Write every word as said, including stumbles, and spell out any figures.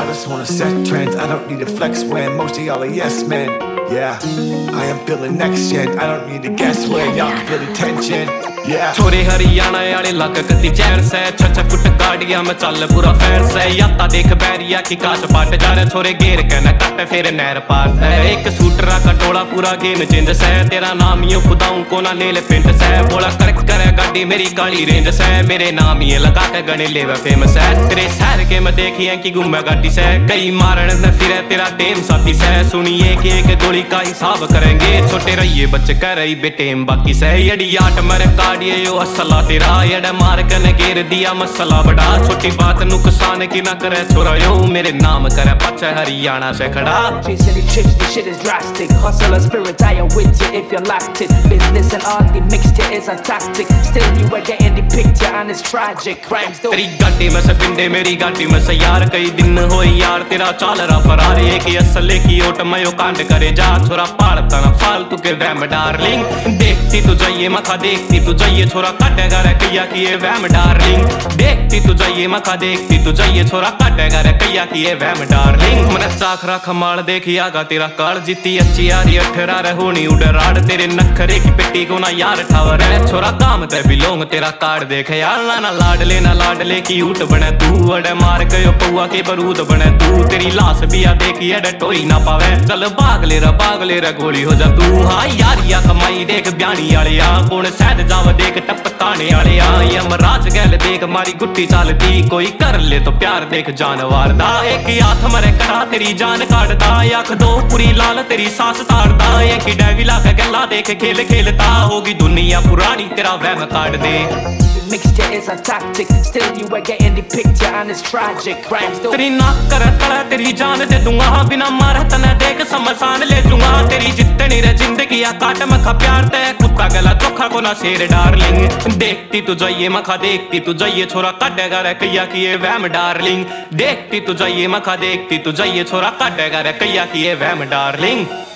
I just wanna set trends. I don't need to flex when most of y'all are yes men. Yeah, I am feeling next gen. I don't need to guess when y'all can feel the tension. Yeah. छोरे हरियाणा वाले लग कती चैन से छह छह foot गाड़ियां में चल पूरा फैर से याता देख बैरिया की काट पाट जा रहे छोरे गेर के न कट फिर नहर पार से एक सूटरा का टोला पूरा गेम चेंज से तेरा नाम ही खुदाऊं को ना ले ले पिंड से बोला कर करे गाड़ी मेरी काली रेंज से मेरे नाम ही लगा के गने ले फेमस है तेरे शहर के मैं देखी है कि घूमे गाड़ी से कई मारन न फिर तेरा टेम साथी से सुनिए कि एक गोली का हिसाब करेंगे छोटे रहिए बच्चे कर रही बेटेम बाकी से यड़ी आठ मर काड़िए यो असला तेरा यड़ मार के न घेर दिया मसला बड़ा छोटी बात नुकसान की ना करे छोरा यो मेरे नाम करे पछे हरियाणा से खड़ा Silly trips, this shit is drastic. Hustler spirit, I am with you if you locked it. Business and art, the mixture is a tactic. Still you are getting the picture and it's tragic. Crimes do. तेरी गाड़ी में से पिंडे मेरी गाड़ी में से यार कई दिन हो यार तेरा चाल रहा फरार एक ही असले की ओट में यो कांड करे जा छोरा पाड़ता ना फालतू के वैम डार्लिंग देखती तू जाइए मखा देखती तू जाइए छोरा काटेगा रे कैया की ये वैम डार्लिंग देखती तू जाइए मखा देखती तू जाइए छोरा काटेगा रे कैया की ये वैम डार्लिंग मन साखरा खमाल देखी आगा तेरा कार जीती अच्छी यारी अठरा रहोनी उड़राड़ तेरे नखरे की पिट्टी को ना यार ठावर है छोरा काम ते बिलोंग तेरा कार्ड देख यार ना ना लाड लेना लाडले की ऊट बने तू अड़े मार गयो पौआ के बरूद बने तू तेरी लाश भी आ देखी अड़े टोई ना पावे चल भाग ले रा भाग ले रा गोली हो जा तू हाँ यारिया कमाई देख ब्यानी वाले आ कौन सैद जाव देख टप ताने वाले आ यमराज गैल देख मारी गुट्टी चलती कोई कर ले तो प्यार देख जानवर दा एक हाथ मरे कड़ा तेरी जान काटदा आख दो पूरी लाल तेरी सांस तारदा एक ही डैवी ला के गल्ला देख खेल खेलता होगी दुनिया पुरानी तेरा वहम काट दे Mixture is a tactic. Still you are getting the picture and it's tragic. Crimes do. तेरी नाक कर तड़ा तेरी जान दे दूंगा बिना मारा तने देख समसान ले दूंगा तेरी जितनी रे जिंदगी आ काट मखा प्यार ते कुत्ता गला चोखा को ना शेर डार्लिंग देखती तू जाइए मखा देखती तू जाइए छोरा काटेगा रे कैया की ये वहम डार्लिंग देखती तू जाइए मखा देखती तू जाइए छोरा काटेगा रे कैया की ये वहम डार्लिंग